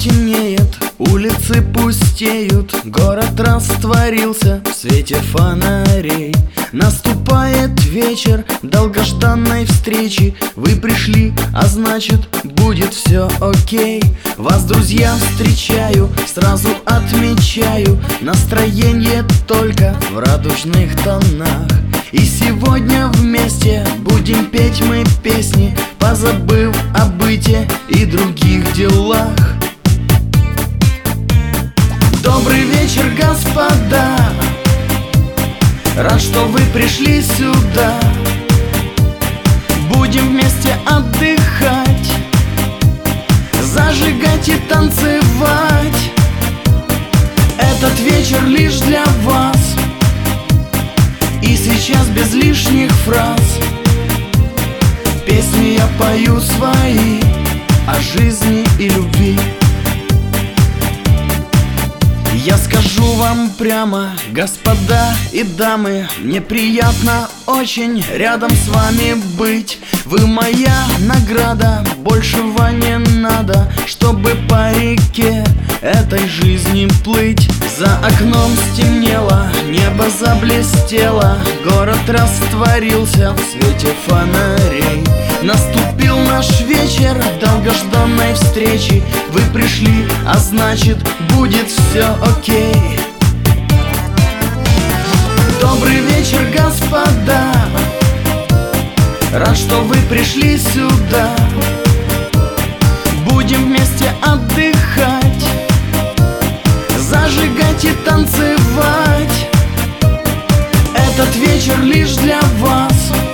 темнеет, улицы пустеют, город растворился в свете фонарей. Наступает вечер долгожданной встречи. Вы пришли, а значит, будет все окей. Вас, друзья, встречаю, сразу отмечаю настроение только в радужных тонах. И сегодня вместе будем петь мы песни, позабыв о быте и других делах. Добрый вечер, господа, рад, что вы пришли сюда. Будем вместе отдыхать, зажигать и танцевать. Этот вечер лишь для вас. И сейчас без лишних фраз песни я пою свои о жизни и любви. Я скажу вам прямо, господа и дамы, мне приятно очень рядом с вами быть. Вы моя награда, большего не надо, чтобы по реке этой жизни плыть. За окном стемнело, небо заблестело, город растворился в свете фонарей. Наступил наш вечер долгожданной встречи. Вы пришли, а значит, будет все окей. Добрый вечер, господа, рад, что вы пришли сюда. Будем вместе отдыхать, зажигать и танцевать. Этот вечер лишь для вас.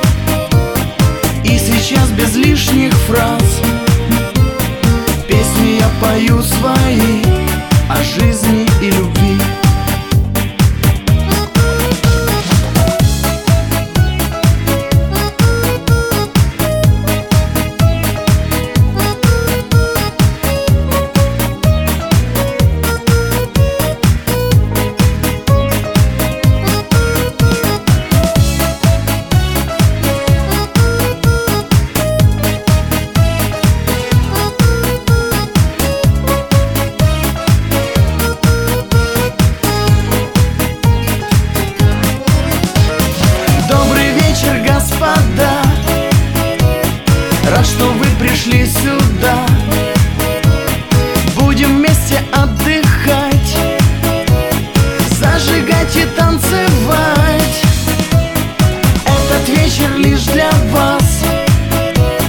И сейчас без лишних фраз песни я пою свои о жизни и любви. Господа, рад, что вы пришли сюда.